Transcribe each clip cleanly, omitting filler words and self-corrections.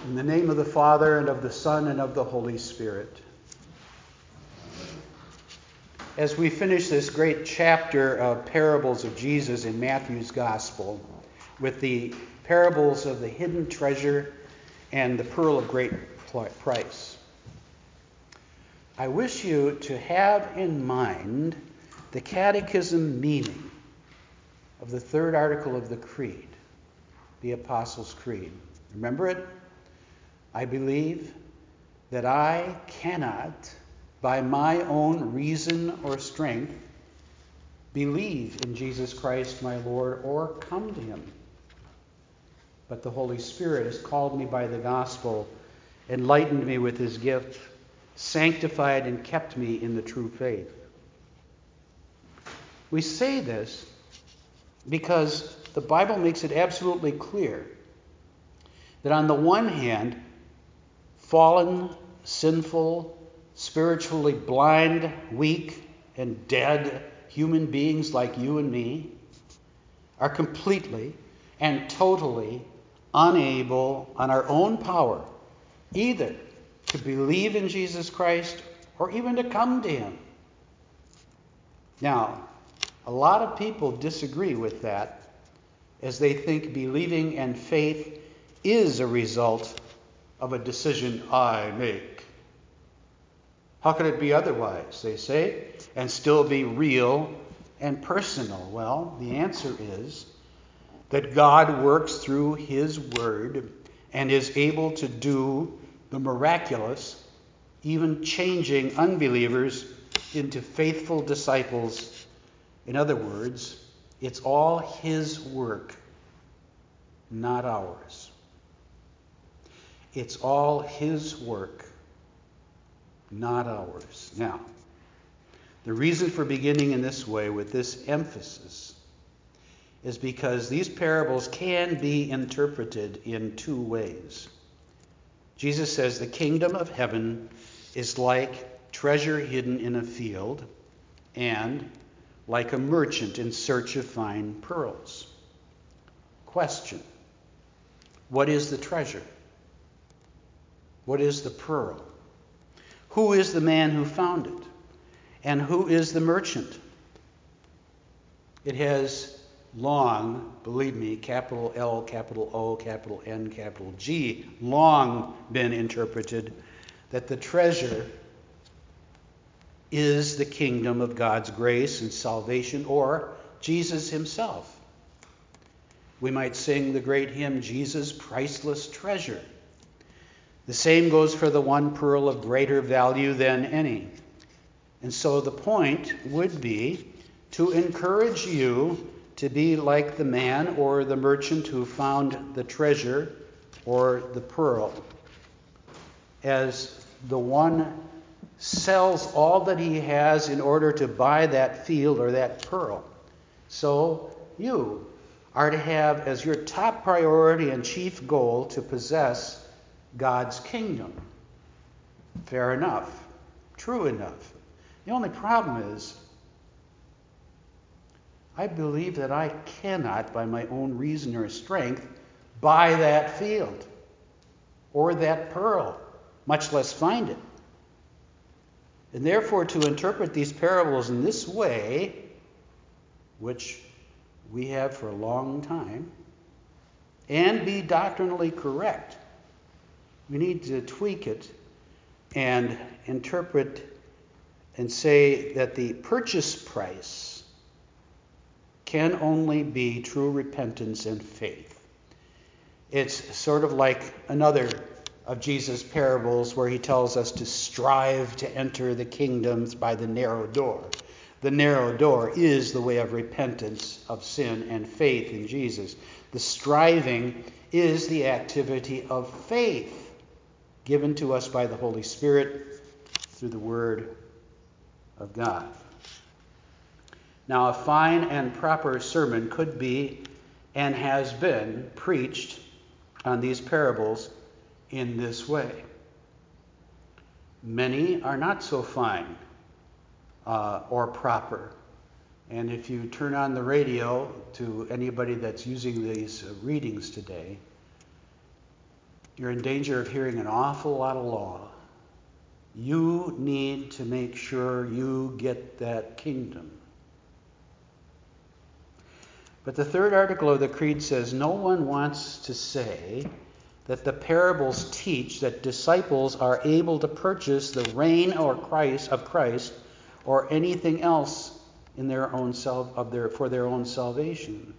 In the name of the Father, and of the Son, and of the Holy Spirit. As we finish this great chapter of parables of Jesus in Matthew's Gospel, with the parables of the hidden treasure and the pearl of great price, I wish you to have in mind the catechism meaning of the third article of the Creed, the Apostles' Creed. Remember it? I believe that I cannot, by my own reason or strength, believe in Jesus Christ my Lord or come to him. But the Holy Spirit has called me by the gospel, enlightened me with his gift, sanctified and kept me in the true faith. We say this because the Bible makes it absolutely clear that on the one hand, fallen, sinful, spiritually blind, weak, and dead human beings like you and me are completely and totally unable on our own power either to believe in Jesus Christ or even to come to him. Now, a lot of people disagree with that, as they think believing and faith is a result of a decision I make. How could it be otherwise, they say, and still be real and personal? Well, the answer is that God works through his word and is able to do the miraculous, even changing unbelievers into faithful disciples. In other words, it's all his work, not ours. It's all his work, not ours. Now, the reason for beginning in this way with this emphasis is because these parables can be interpreted in two ways. Jesus says the kingdom of heaven is like treasure hidden in a field and like a merchant in search of fine pearls. Question: what is the treasure? What is the pearl? Who is the man who found it? And who is the merchant? It has long, believe me, capital L, capital O, capital N, capital G, long been interpreted that the treasure is the kingdom of God's grace and salvation, or Jesus himself. We might sing the great hymn, Jesus, Priceless Treasure. The same goes for the one pearl of greater value than any. And so the point would be to encourage you to be like the man or the merchant who found the treasure or the pearl. As the one sells all that he has in order to buy that field or that pearl, so you are to have as your top priority and chief goal to possess God's kingdom. Fair enough. True enough. The only problem is, I believe that I cannot, by my own reason or strength, buy that field or that pearl, much less find it. And therefore, to interpret these parables in this way, which we have for a long time, and be doctrinally correct, we need to tweak it and interpret and say that the purchase price can only be true repentance and faith. It's sort of like another of Jesus' parables where he tells us to strive to enter the kingdoms by the narrow door. The narrow door is the way of repentance of sin and faith in Jesus. The striving is the activity of faith given to us by the Holy Spirit through the Word of God. Now, a fine and proper sermon could be and has been preached on these parables in this way. Many are not so fine or proper. And if you turn on the radio to anybody that's using these readings today, you're in danger of hearing an awful lot of law. You need to make sure you get that kingdom. But the third article of the Creed says, no one wants to say that the parables teach that disciples are able to purchase the reign of Christ or anything else in their own for their own salvation.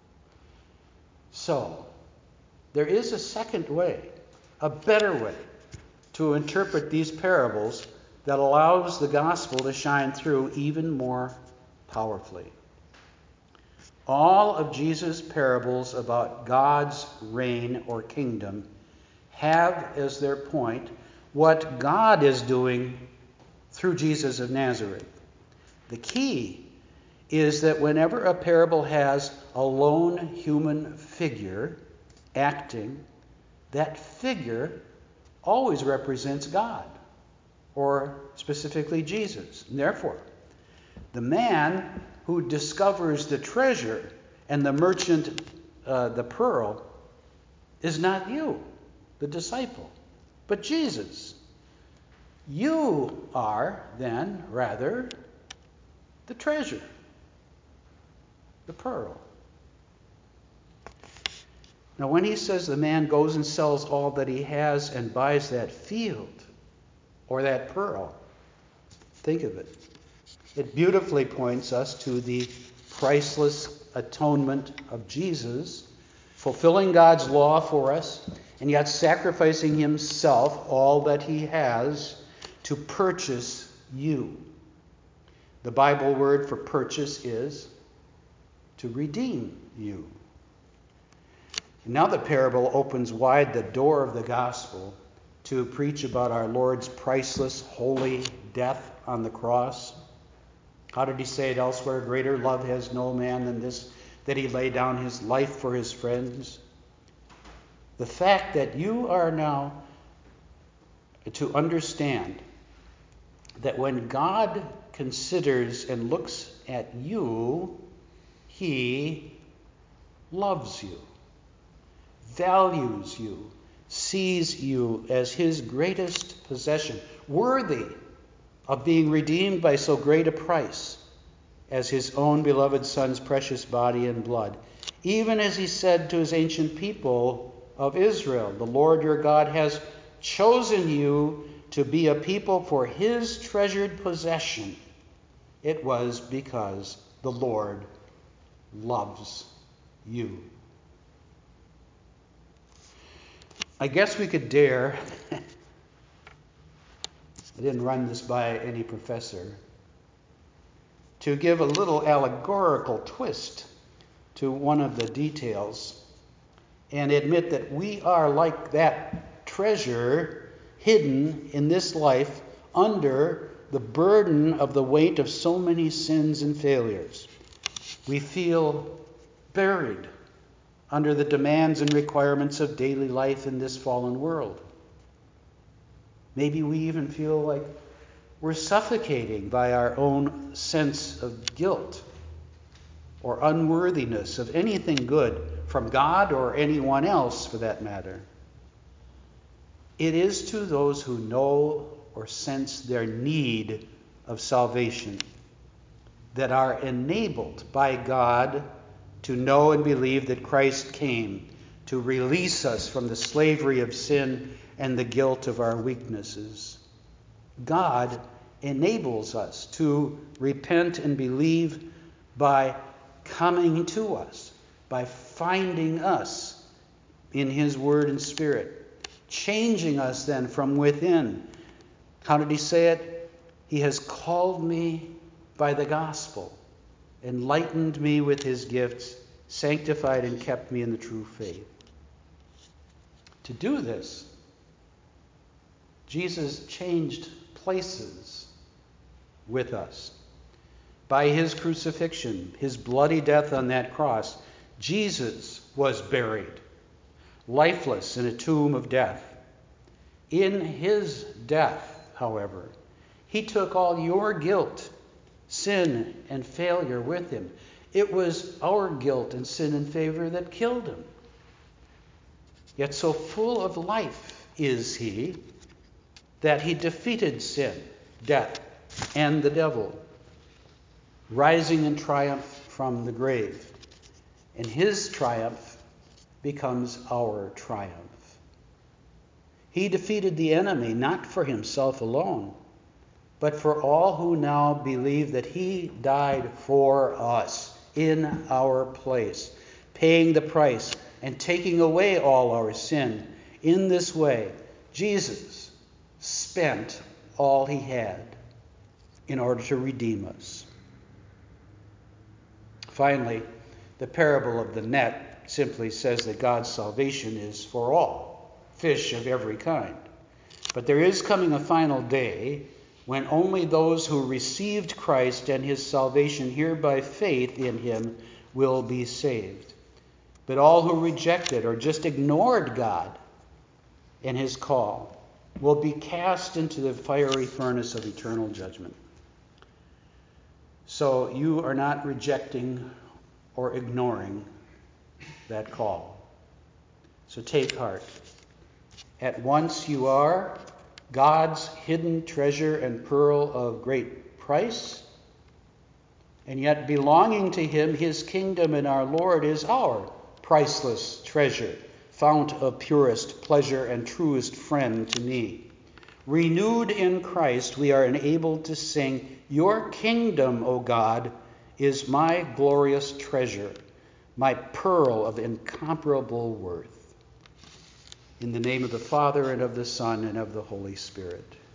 So, there is a second way, a better way, to interpret these parables that allows the gospel to shine through even more powerfully. All of Jesus' parables about God's reign or kingdom have as their point what God is doing through Jesus of Nazareth. The key is that whenever a parable has a lone human figure acting, that figure always represents God, or specifically Jesus. And therefore, the man who discovers the treasure and the merchant the pearl is not you, the disciple, but Jesus. You are then rather the treasure, the pearl. Now, when he says the man goes and sells all that he has and buys that field or that pearl, think of it. It beautifully points us to the priceless atonement of Jesus, fulfilling God's law for us, and yet sacrificing himself, all that he has, to purchase you. The Bible word for purchase is to redeem you. And now the parable opens wide the door of the gospel to preach about our Lord's priceless, holy death on the cross. How did he say it elsewhere? Greater love has no man than this, that he lay down his life for his friends. The fact that you are now to understand that when God considers and looks at you, he loves you, values you, sees you as his greatest possession, worthy of being redeemed by so great a price as his own beloved Son's precious body and blood. Even as he said to his ancient people of Israel, the Lord your God has chosen you to be a people for his treasured possession. It was because the Lord loves you. I guess we could dare, I didn't run this by any professor, to give a little allegorical twist to one of the details and admit that we are like that treasure hidden in this life under the burden of the weight of so many sins and failures. We feel buried under the demands and requirements of daily life in this fallen world. Maybe we even feel like we're suffocating by our own sense of guilt or unworthiness of anything good from God or anyone else for that matter. It is to those who know or sense their need of salvation that are enabled by God to know and believe that Christ came to release us from the slavery of sin and the guilt of our weaknesses. God enables us to repent and believe by coming to us, by finding us in his word and spirit, changing us then from within. How did he say it? He has called me by the gospel, enlightened me with his gifts, sanctified and kept me in the true faith. To do this, Jesus changed places with us. By his crucifixion, his bloody death on that cross, Jesus was buried, lifeless in a tomb of death. In his death, however, he took all your guilt, sin, and failure with him. It was our guilt and sin and failure that killed him. Yet so full of life is he that he defeated sin, death, and the devil, rising in triumph from the grave. And his triumph becomes our triumph. He defeated the enemy not for himself alone, but for all who now believe that he died for us in our place, paying the price and taking away all our sin. In this way, Jesus spent all he had in order to redeem us. Finally, the parable of the net simply says that God's salvation is for all, fish of every kind. But there is coming a final day when only those who received Christ and his salvation here by faith in him will be saved. But all who rejected or just ignored God and his call will be cast into the fiery furnace of eternal judgment. So you are not rejecting or ignoring that call. So take heart. At once you are God's hidden treasure and pearl of great price, and yet belonging to him, his kingdom and our Lord is our priceless treasure, fount of purest pleasure and truest friend to me. Renewed in Christ, we are enabled to sing, "Your kingdom, O God, is my glorious treasure, my pearl of incomparable worth." In the name of the Father, and of the Son, and of the Holy Spirit.